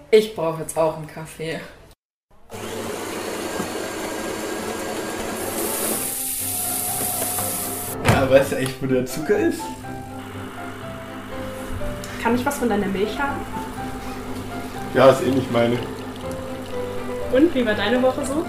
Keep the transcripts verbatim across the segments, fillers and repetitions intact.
Ich brauche jetzt auch einen Kaffee. Ja, weißt du echt, wo der Zucker ist? Kann ich was von deiner Milch haben? Ja, ist eh nicht meine. Und, wie war deine Woche so?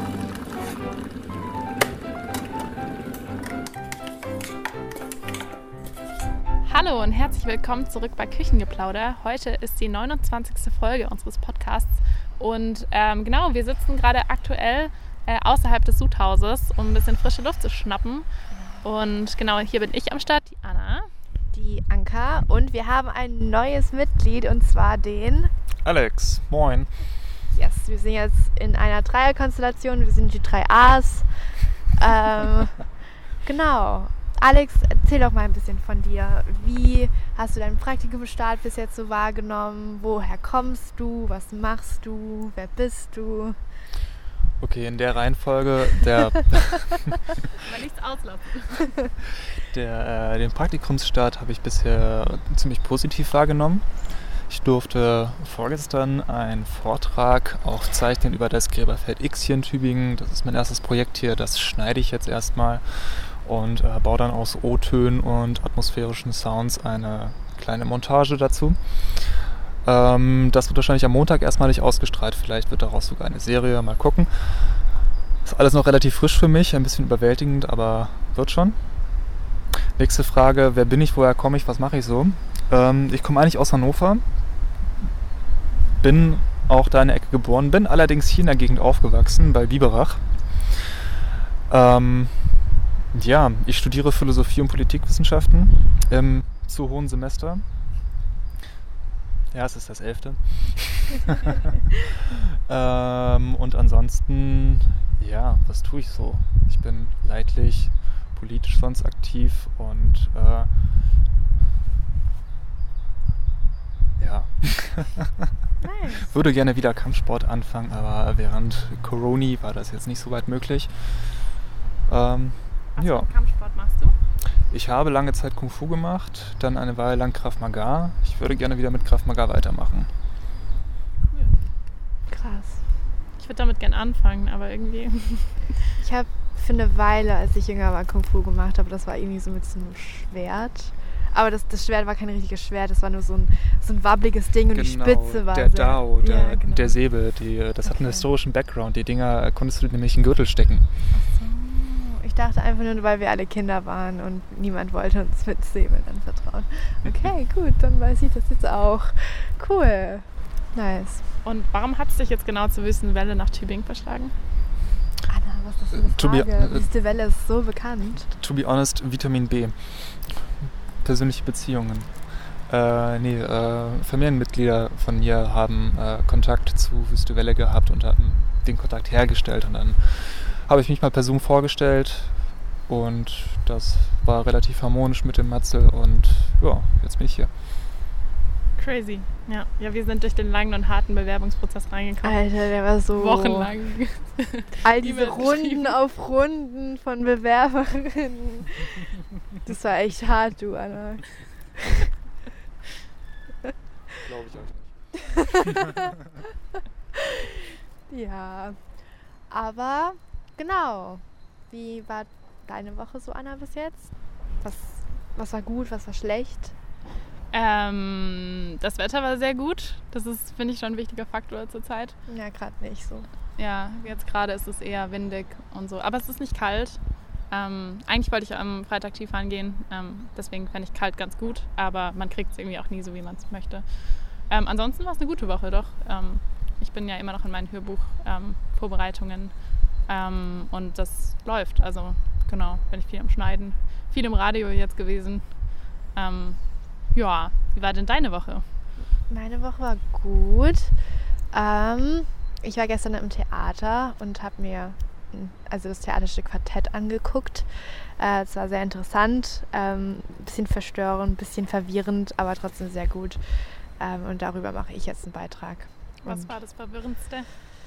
Hallo und herzlich willkommen zurück bei Küchengeplauder. Heute ist die neunundzwanzigste Folge unseres Podcasts und ähm, genau, wir sitzen gerade aktuell äh, außerhalb des Suthauses, um ein bisschen frische Luft zu schnappen. Und genau, hier bin ich am Start, die Anna. Die Anka, und wir haben ein neues Mitglied, und zwar den Alex. Moin. Yes, wir sind jetzt in einer Dreierkonstellation, wir sind die drei A's. Ähm, genau. Alex, erzähl doch mal ein bisschen von dir. Wie hast du deinen Praktikumsstart bis jetzt so wahrgenommen? Woher kommst du? Was machst du? Wer bist du? Okay, in der Reihenfolge der Aber nichts auslassen. der, äh, den Praktikumsstart habe ich bisher ziemlich positiv wahrgenommen. Ich durfte vorgestern einen Vortrag aufzeichnen über das Gräberfeld X hier in Tübingen. Das ist mein erstes Projekt hier, das schneide ich jetzt erstmal und äh, baue dann aus O-Tönen und atmosphärischen Sounds eine kleine Montage dazu. Ähm, das wird wahrscheinlich am Montag erstmalig ausgestrahlt, vielleicht wird daraus sogar eine Serie, mal gucken. Ist alles noch relativ frisch für mich, ein bisschen überwältigend, aber wird schon. Nächste Frage, wer bin ich, woher komme ich, was mache ich so? Ähm, ich komme eigentlich aus Hannover, bin auch da in der Ecke geboren, bin allerdings hier in der Gegend aufgewachsen, bei Biberach. Ähm, ja, ich studiere Philosophie und Politikwissenschaften im zu hohen Semester. Ja, es ist das elfte. ähm, und ansonsten, ja, was tue ich so? Ich bin leidlich, politisch sonst aktiv und äh, ja. Nice. Würde gerne wieder Kampfsport anfangen, aber während Corona war das jetzt nicht so weit möglich. Ähm, Was ja. für einen Kampfsport machst du? Ich habe lange Zeit Kung Fu gemacht, dann eine Weile lang Krav Maga. Ich würde gerne wieder mit Krav Maga weitermachen. Cool. Krass. Ich würde damit gerne anfangen, aber irgendwie... Ich habe für eine Weile, als ich jünger war, Kung Fu gemacht, aber das war irgendwie so mit so einem Schwert. Aber das, das Schwert war kein richtiges Schwert, das war nur so ein, so ein wabbliges Ding und die Spitze war der sehr... Dao, der, ja, genau. der Säbel, die, das hat einen Okay. historischen Background. Die Dinger konntest du nämlich in den Gürtel stecken. So. Ich dachte einfach nur, weil wir alle Kinder waren und niemand wollte uns mit Säbeln anvertrauen. Okay, gut, dann weiß ich das jetzt auch. Cool. Nice. Und warum hat es dich jetzt genau zur Wüstenwelle nach Tübingen verschlagen? Anna, was ist das für eine To be- Frage? äh, Wüstewelle ist so bekannt. To be honest, Vitamin B. Persönliche Beziehungen. Äh, nee, äh, Familienmitglieder von mir haben äh, Kontakt zu Wüstewelle gehabt und haben den Kontakt hergestellt. Und dann habe ich mich mal per Zoom vorgestellt und das war relativ harmonisch mit dem Matzel und ja, jetzt bin ich hier. Crazy. Ja, ja, wir sind durch den langen und harten Bewerbungsprozess reingekommen. Alter, der war so... Wochenlang. All diese E-Mail Runden geschrieben. auf Runden von Bewerberinnen. Das war echt hart, du, Anna. Glaube ich euch nicht. Ja, aber genau. Wie war deine Woche so, Anna, bis jetzt? Was, was war gut, was war schlecht? Ähm, das Wetter war sehr gut. Das ist, finde ich, schon ein wichtiger Faktor zurzeit. Ja, gerade nicht so. Ja, jetzt gerade ist es eher windig und so. Aber es ist nicht kalt. Ähm, eigentlich wollte ich am Freitag Skifahren gehen. Ähm, deswegen fände ich kalt ganz gut. Aber man kriegt es irgendwie auch nie so, wie man es möchte. Ähm, ansonsten war es eine gute Woche, doch. Ähm, ich bin ja immer noch in meinen Hörbuch-Vorbereitungen. Ähm, und das läuft. Also genau, bin ich viel am Schneiden. Viel im Radio jetzt gewesen. Ähm, ja, wie war denn deine Woche? Meine Woche war gut. Ähm, ich war gestern im Theater und habe mir also das Theaterstück Quartett angeguckt. Äh, es war sehr interessant, ähm, ein bisschen verstörend, ein bisschen verwirrend, aber trotzdem sehr gut. Ähm, und darüber mache ich jetzt einen Beitrag. Was Und war das Verwirrendste?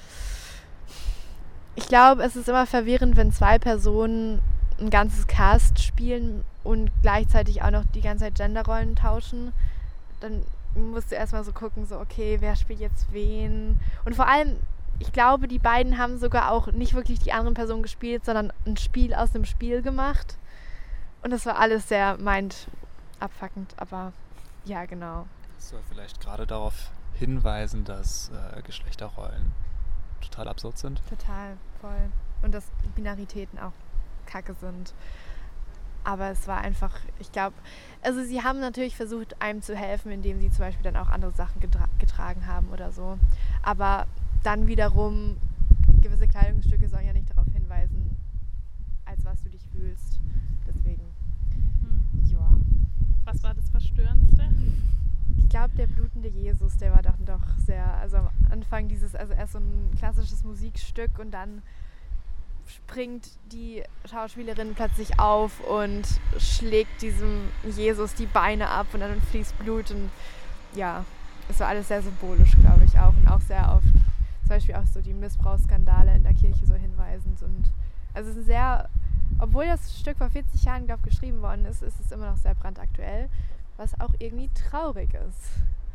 ich glaube, es ist immer verwirrend, wenn zwei Personen ein ganzes Cast spielen und gleichzeitig auch noch die ganze Zeit Genderrollen tauschen. Dann musst du erstmal so gucken, so okay, wer spielt jetzt wen? Und vor allem, ich glaube, die beiden haben sogar auch nicht wirklich die anderen Personen gespielt, sondern ein Spiel aus dem Spiel gemacht. Und das war alles sehr mind-abfuckend, aber ja, genau. Das soll vielleicht gerade darauf hinweisen, dass äh, Geschlechterrollen total absurd sind. Total, voll. Und dass Binaritäten auch kacke sind. Aber es war einfach, ich glaube, also sie haben natürlich versucht, einem zu helfen, indem sie zum Beispiel dann auch andere Sachen getra- getragen haben oder so. Aber dann wiederum, gewisse Kleidungsstücke sollen ja nicht darauf hinweisen, als was du dich fühlst. Deswegen, Hm. ja. Was war das Verstörendste? Ich glaube, der blutende Jesus, der war dann doch sehr, also am Anfang dieses, also erst so ein klassisches Musikstück und dann springt die Schauspielerin plötzlich auf und schlägt diesem Jesus die Beine ab und dann fließt Blut und ja, es war alles sehr symbolisch, glaube ich auch, und auch sehr auf zum Beispiel auch so die Missbrauchsskandale in der Kirche so hinweisend und also es ist ein sehr, obwohl das Stück vor vierzig Jahren, glaube ich, geschrieben worden ist, ist es immer noch sehr brandaktuell, was auch irgendwie traurig ist.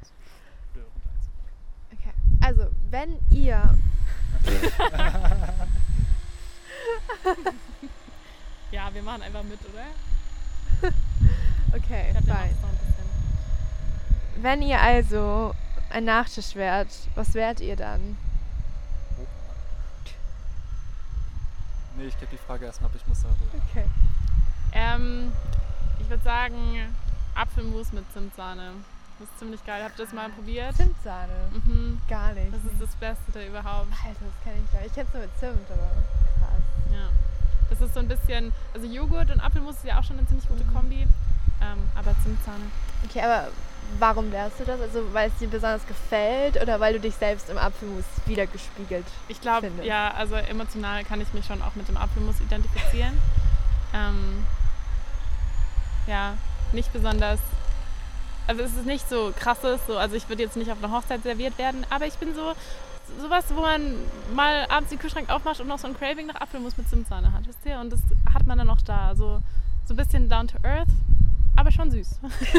Okay, also wenn ihr Ja, wir machen einfach mit, oder? okay, Ich hab ja fein. noch so ein bisschen. Wenn ihr also ein Nachtisch wärt, was wärt ihr dann? Nee, ich gebe die Frage erstmal ab, ich muss darüber. Okay. Ähm, ich würde sagen, Apfelmus mit Zimtsahne. Das ist ziemlich geil. Habt ihr das mal probiert? Zimtsahne? Mhm. Gar nicht. Das ist das Beste überhaupt. Alter, das kenne ich gar nicht. Ich kenne es nur mit Zimt, aber krass. Ja. Das ist so ein bisschen, also Joghurt und Apfelmus ist ja auch schon eine ziemlich gute Kombi. Ähm, aber Zimtsahne. Okay, aber warum wärst du das? Also weil es dir besonders gefällt oder weil du dich selbst im Apfelmus wiedergespiegelt Ich glaube, findest? ja, also emotional kann ich mich schon auch mit dem Apfelmus identifizieren. ähm, ja, nicht besonders. Also es ist nicht so krasses, so, also ich würde jetzt nicht auf einer Hochzeit serviert werden, aber ich bin so sowas, wo man mal abends den Kühlschrank aufmacht und noch so ein Craving nach Apfelmus mit Zimtsahne hat, wisst ihr? Und das hat man dann noch da, so, so ein bisschen down to earth, aber schon süß.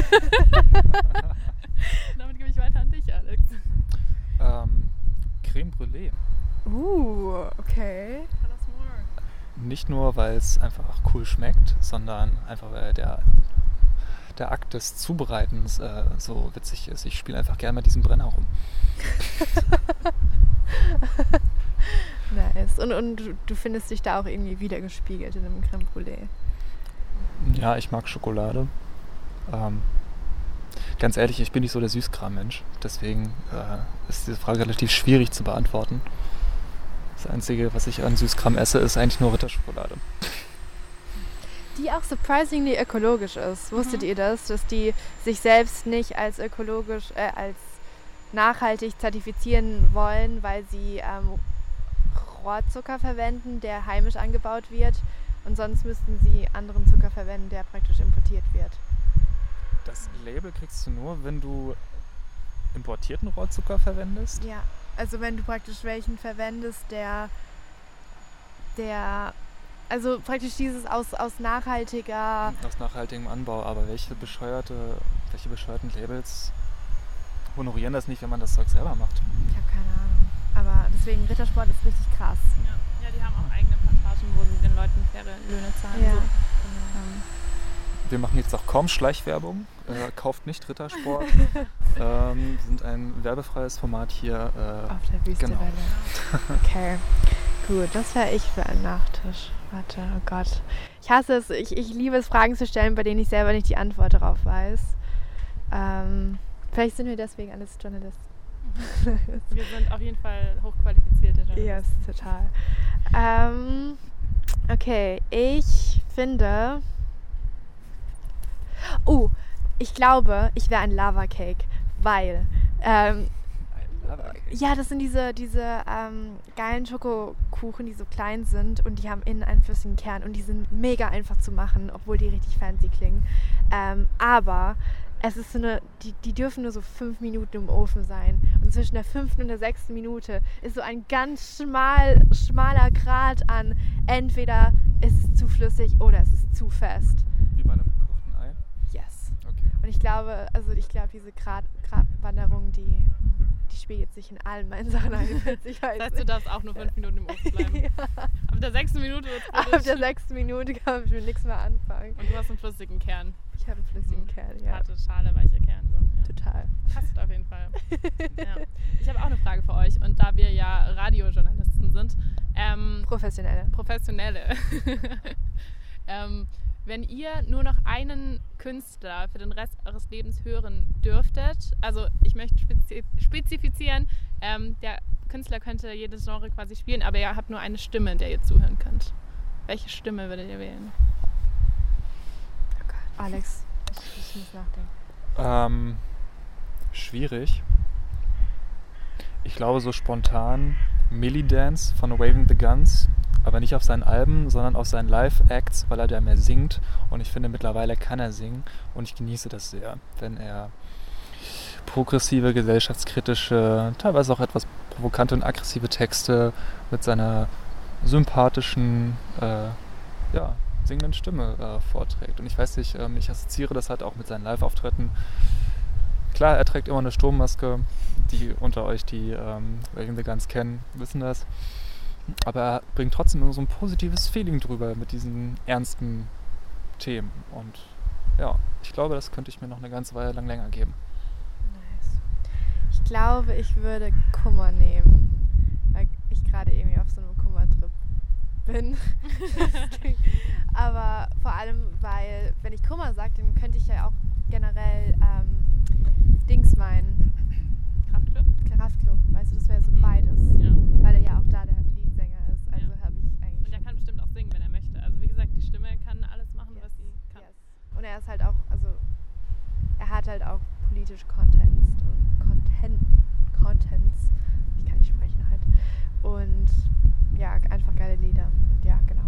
Damit gebe ich weiter an dich, Alex. Ähm, Creme Brûlée. Uh, okay. Tell us more. Nicht nur, weil es einfach cool schmeckt, sondern einfach, weil der, der Akt des Zubereitens äh, so witzig ist. Ich spiele einfach gerne mit diesem Brenner rum. Nice. Und, und du, du findest dich da auch irgendwie wiedergespiegelt in einem Creme Brûlée? Ja, ich mag Schokolade. Ähm, ganz ehrlich, ich bin nicht so der Süßkram-Mensch. Deswegen äh, ist diese Frage relativ schwierig zu beantworten. Das Einzige, was ich an Süßkram esse, ist eigentlich nur Ritterschokolade. Die auch surprisingly ökologisch ist. Wusstet Mhm. ihr das? Dass die sich selbst nicht als ökologisch, äh, als nachhaltig zertifizieren wollen, weil sie ähm, Rohrzucker verwenden, der heimisch angebaut wird. Und sonst müssten sie anderen Zucker verwenden, der praktisch importiert wird. Das Label kriegst du nur, wenn du importierten Rohrzucker verwendest? Ja, also wenn du praktisch welchen verwendest, der, der, also praktisch dieses aus, aus nachhaltiger, Aus nachhaltigem Anbau, aber welche bescheuerte, welche bescheuerten Labels honorieren das nicht, wenn man das Zeug selber macht? ich habe keine Ahnung, aber deswegen Rittersport ist richtig krass. Ja. ja, die haben auch eigene Plantagen, wo sie den Leuten faire Löhne zahlen. Ja. So. Ähm, Wir machen jetzt auch kaum Schleichwerbung. Äh, kauft nicht Rittersport. ähm, wir sind ein werbefreies Format hier. Äh, Auf der Wüstewelle. Genau. Okay, gut, das wäre ich für einen Nachtisch. Warte, oh Gott. Ich hasse es, ich, ich liebe es, Fragen zu stellen, bei denen ich selber nicht die Antwort darauf weiß. Ähm, vielleicht sind wir deswegen alles Journalisten. wir sind auf jeden Fall hochqualifizierte Journalisten. Yes, total. Ähm, okay, ich finde... Oh, ich glaube, ich wäre ein Lava Cake, weil... Ähm, Ein Lava-Cake. ja, das sind diese, diese ähm, geilen Schokokuchen, die so klein sind und die haben innen einen flüssigen Kern und die sind mega einfach zu machen, obwohl die richtig fancy klingen. Ähm, aber es ist so eine, die, die dürfen nur so fünf Minuten im Ofen sein. Und zwischen der fünften und der sechsten Minute ist so ein ganz schmal, schmaler Grat an entweder ist es zu flüssig oder es ist zu fest. Wie bei einem gekochten Ei? Yes. Okay. Und ich glaube, also ich glaube, diese Grad, Gratwanderung, die, die spiegelt sich in allen meinen Sachen ein. Ich weiß Das heißt, du darfst auch nur fünf Minuten im Ofen bleiben. ja. Ab der sechsten Minute wird es Ab der sechsten Minute kann ich mit nichts mehr anfangen. Und du hast einen flüssigen Kern. Ich habe einen flüssigen Mhm. Kern, ja. Harte Schale, weicher Kern. So. Ja. Total. Passt auf jeden Fall. Ja. Ich habe auch eine Frage für euch. Und da wir ja Radiojournalisten sind, ähm, Professionelle. Professionelle, ähm, wenn ihr nur noch einen Künstler für den Rest eures Lebens hören dürftet, also ich möchte spezi- spezifizieren, ähm, der Künstler könnte jedes Genre quasi spielen, aber ihr habt nur eine Stimme, in der ihr zuhören könnt. Welche Stimme würdet ihr wählen? Oh Gott. Alex, ich, ich muss nachdenken. Ähm, schwierig. Ich glaube so spontan Millie Dance von Waving the Guns, aber nicht auf seinen Alben, sondern auf seinen Live-Acts, weil er da mehr singt. Und ich finde, mittlerweile kann er singen und ich genieße das sehr, wenn er progressive, gesellschaftskritische, teilweise auch etwas provokante und aggressive Texte mit seiner sympathischen, äh, ja, singenden Stimme äh, vorträgt. Und ich weiß nicht, ähm, ich assoziiere das halt auch mit seinen Live-Auftritten. Klar, er trägt immer eine Sturmmaske. Die unter euch, die ähm, Waving the Guns kennen, wissen das. Aber er bringt trotzdem immer so ein positives Feeling drüber mit diesen ernsten Themen. Und ja, ich glaube, das könnte ich mir noch eine ganze Weile lang länger geben. Nice. Ich glaube, ich würde Kummer nehmen, weil ich gerade irgendwie auf so einem Kummertrip bin. Aber vor allem, weil, wenn ich Kummer sage, dann könnte ich ja auch generell ähm, Dings meinen. Kraftclub? Kraftclub, weißt du, das wäre so Mhm. beides. Ja. Weil er ja auch da der Leadsänger ist. Also Ja. habe ich eigentlich. Und er kann bestimmt auch singen, wenn er möchte. Also wie gesagt, die Stimme kann alles machen, Yes, was sie kann. yes. Und er ist halt auch, also er hat halt auch politisch Contents und Content, Contents, ich kann nicht sprechen halt. Und ja, einfach geile Lieder. Und ja, genau.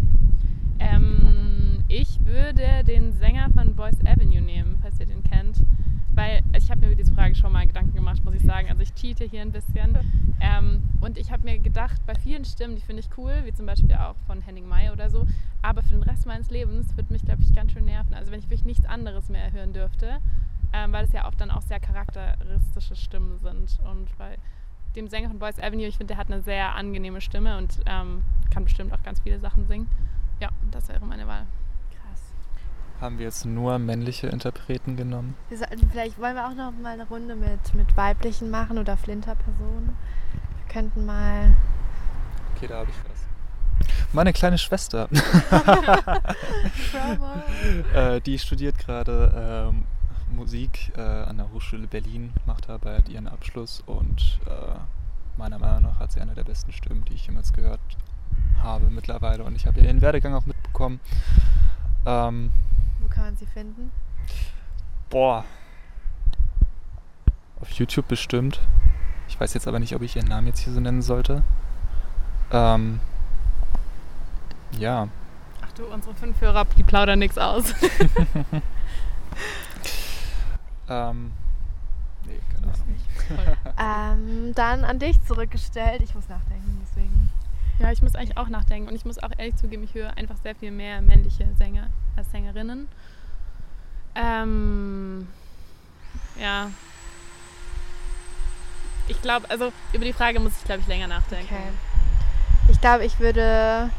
Ähm, ich würde den Sänger von Boyce Avenue nehmen, falls ihr den kennt. Weil also ich habe mir über diese Frage schon mal Gedanken gemacht, muss ich sagen. Also ich cheate hier ein bisschen. ähm, und ich habe mir gedacht, bei vielen Stimmen, die finde ich cool, wie zum Beispiel auch von Henning May oder so, aber für den Rest meines Lebens würde mich, glaube ich, ganz schön nerven. Also wenn ich wirklich nichts anderes mehr hören dürfte, ähm, weil es ja oft dann auch sehr charakteristische Stimmen sind. Und bei dem Sänger von Boyce Avenue, ich finde, der hat eine sehr angenehme Stimme und ähm, kann bestimmt auch ganz viele Sachen singen. Ja, das wäre meine Wahl. Krass. Haben wir jetzt nur männliche Interpreten genommen? Wir sollten, vielleicht wollen wir auch noch mal eine Runde mit, mit weiblichen machen oder Flinter-Personen. Wir könnten mal. Okay, da habe ich was. Meine kleine Schwester. Trauma. äh, die studiert gerade ähm, Musik äh, an der Hochschule Berlin, macht da bald ihren Abschluss und äh, meiner Meinung nach hat sie eine der besten Stimmen, die ich jemals gehört habe mittlerweile. Und ich habe ihren Werdegang auch mitbekommen. Ähm, Wo kann man sie finden? boah. Auf YouTube bestimmt. Ich weiß jetzt aber nicht, ob ich ihren Namen jetzt hier so nennen sollte. Ähm, ja. Ach du, unsere fünf Hörer, die plaudern nichts aus. ähm, nee, keine Ahnung. Ähm, dann an dich zurückgestellt. Ich muss nachdenken, deswegen. Ja, ich muss eigentlich auch nachdenken und ich muss auch ehrlich zugeben, ich höre einfach sehr viel mehr männliche Sänger als Sängerinnen. Ähm, ja. Ich glaube, also über die Frage muss ich, glaube ich, länger nachdenken. Okay. Ich glaube, ich würde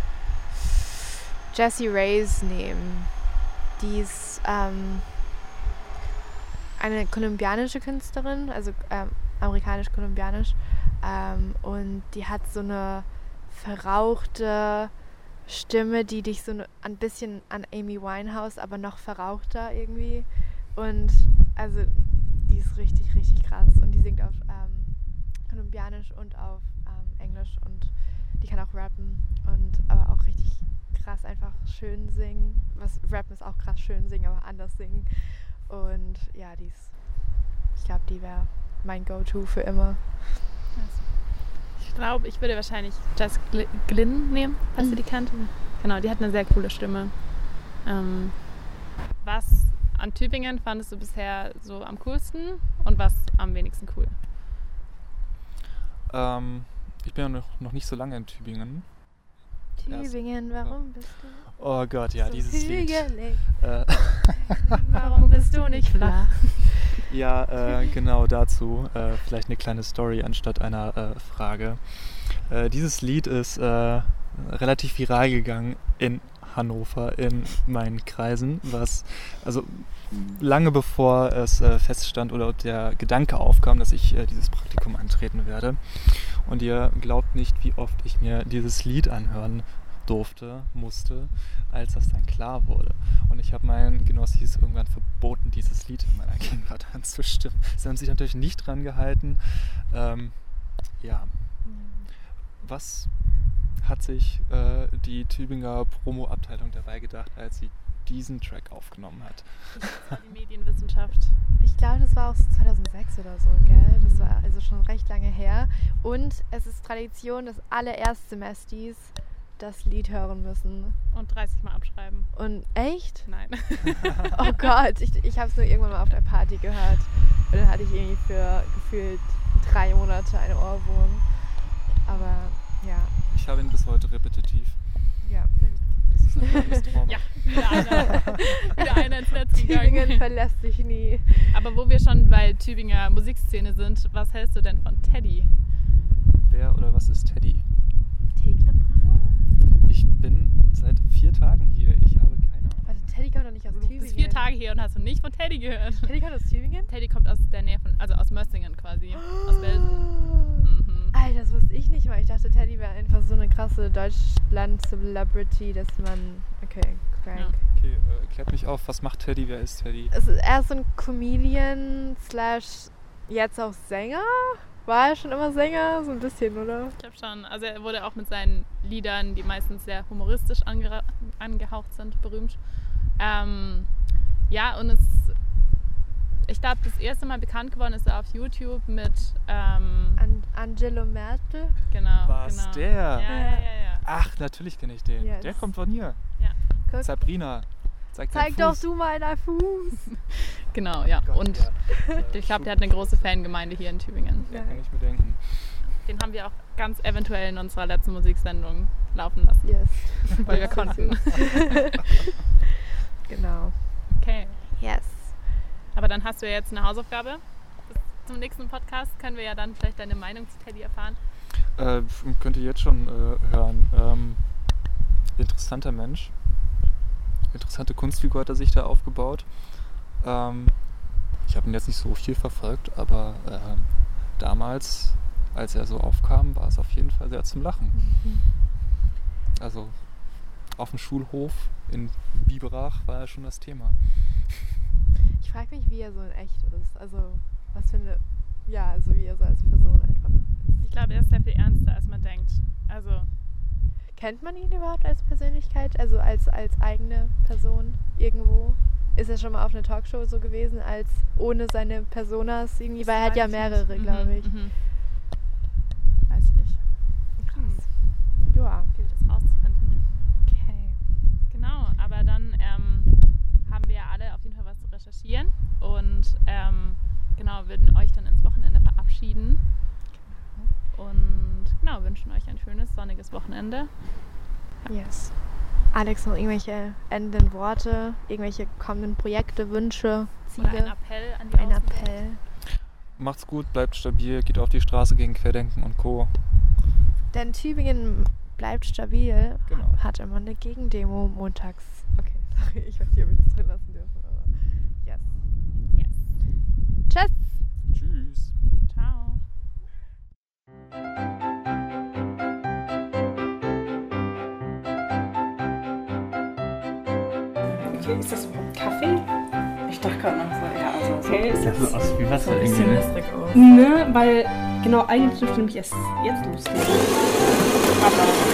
Jessie Reyes nehmen. Die ist ähm, eine kolumbianische Künstlerin, also ähm, amerikanisch-kolumbianisch. Ähm, und die hat so eine verrauchte Stimme, die dich so ein bisschen an Amy Winehouse, aber noch verrauchter irgendwie. Und also die ist richtig, richtig krass. Und die singt auf ähm, kolumbianisch und auf ähm, Englisch und die kann auch rappen und aber auch richtig krass einfach schön singen. Was Rappen ist auch krass schön singen, aber anders singen. Und ja, die ist, ich glaube, die wäre mein Go-To für immer. Ich glaube, ich würde wahrscheinlich Jess Gl- Glynn nehmen, falls Mhm. ihr die kennt. Genau, die hat eine sehr coole Stimme. Ähm, was an Tübingen fandest du bisher so am coolsten und was am wenigsten cool? Ähm, ich bin ja noch, noch nicht so lange in Tübingen. erst. Tübingen, warum bist du Oh Gott, ja, so dieses Lied. hügelig? Äh, Warum bist du nicht flach? ja, äh, genau dazu. Äh, vielleicht eine kleine Story anstatt einer äh, Frage. Äh, dieses Lied ist äh, relativ viral gegangen in Hannover, in meinen Kreisen, was also lange bevor es äh, feststand oder der Gedanke aufkam, dass ich äh, dieses Praktikum antreten werde. Und ihr glaubt nicht, wie oft ich mir dieses Lied anhören durfte, musste, als das dann klar wurde. Und ich habe meinen Genossis irgendwann verboten, dieses Lied in meiner Gegenwart anzustimmen. Sie haben sich natürlich nicht dran gehalten. Ähm, ja. Was hat sich äh, die Tübinger Promo-Abteilung dabei gedacht, als sie diesen Track aufgenommen hat? Das war die Medienwissenschaft. Ich glaube, das war auch so zweitausendsechs oder so, gell? Das war also schon recht lange her. Und es ist Tradition, dass alle Erstsemestis das Lied hören müssen. Und dreißig Mal abschreiben. Und echt? Nein. Oh Gott, ich, ich habe es nur irgendwann mal auf der Party gehört. Und dann hatte ich irgendwie für gefühlt drei Monate eine Ohrwurm. Aber ja, Ich habe ihn bis heute repetitiv. ja. Das ist ein kleines Trauma. Ja, wieder einer, wieder einer ins Netz Tübingen gegangen. verlässt sich nie. Aber wo wir schon bei Tübinger Musikszene sind, was hältst du denn von Teddy? Wer oder was ist Teddy? Teglebra? Ich bin seit vier Tagen hier. Ich habe keine Ahnung. Warte, Teddy kommt doch nicht aus Du Tübingen. bist vier Tage hier und hast noch nicht von Teddy gehört. Teddy kommt aus Tübingen? Teddy kommt aus der Nähe von, also aus Mössingen quasi, aus Welsen. Mhm. Alter, das wusste ich nicht mal. Ich dachte, Teddy wäre einfach so eine krasse Deutschland-Celebrity, dass man... Okay, crank. Ja. Okay, äh, klärt mich auf. Was macht Teddy? Wer ist Teddy? Es ist erst so ein Comedian slash jetzt auch Sänger. War er schon immer Sänger? So ein bisschen, oder? Ich glaube schon. Also er wurde auch mit seinen Liedern, die meistens sehr humoristisch ange angehaucht sind, berühmt. Ähm, ja, und es, ich glaube, das erste Mal bekannt geworden ist er auf YouTube mit, ähm, An Angelo Merkel? genau, Was, genau. der? Ja, ja, ja, ja. Ach, natürlich kenne ich den. Yes. Der kommt von hier. Guck, Sabrina. Zeig, zeig deinen doch Fuß. du mal deinen Fuß. Genau, ja. Gott, Und ja. ich glaube, der hat eine große Fangemeinde hier in Tübingen. Ja, kann ich mir denken. Den haben wir auch ganz eventuell in unserer letzten Musiksendung laufen lassen, Yes. weil wir konnten. Genau. Okay. Yes. Aber dann hast du ja jetzt eine Hausaufgabe. Bis zum nächsten Podcast können wir ja dann vielleicht deine Meinung zu Teddy erfahren. Äh, könnt ihr jetzt schon äh, hören. Ähm, interessanter Mensch. Interessante Kunstfigur hat er sich da aufgebaut. Ähm, ich habe ihn jetzt nicht so viel verfolgt, aber ähm, damals, als er so aufkam, war es auf jeden Fall sehr zum Lachen. Mhm. Also auf dem Schulhof in Biberach war er schon das Thema. Ich frage mich, wie er so in echt ist. Also, was für eine... Ja, also wie er so als Person einfach ist. Ich glaube, er ist sehr viel ernster, als man denkt. Also, Kennt man ihn überhaupt als Persönlichkeit? Also als, als eigene Person irgendwo? Ist er schon mal auf einer Talkshow so gewesen, als ohne seine Personas irgendwie? Weil er hat weiß ja ich mehrere, nicht. glaube Mhm, ich. mhm. Weiß ich nicht. Krass. Ja. Gilt es rauszufinden. Okay. Genau, aber dann ähm, haben wir ja alle auf jeden Fall was zu recherchieren und ähm, genau, würden euch dann ins Wochenende verabschieden. Und genau, wünschen euch ein schönes, sonniges Wochenende. Yes. Alex, noch irgendwelche endenden Worte, irgendwelche kommenden Projekte, Wünsche, Ziele? Oder ein Appell an die Ein Außenwelt. Appell. Macht's gut, bleibt stabil, geht auf die Straße gegen Querdenken und Co. Denn Tübingen bleibt stabil, Genau. hat immer eine Gegendemo montags. Okay, sorry, ich weiß nicht, ob ich das drin lassen dürfen, aber yes. Yes. Tschüss! Tschüss. Ciao. Okay, ist das überhaupt Kaffee? Ich dachte gerade noch so, ja, also so Okay, ist Sieht das so aus wie Wasser so ein bisschen irgendwie. wässrig aus. Ne, weil genau eigentlich dürfte nämlich erst jetzt losgehen. Aber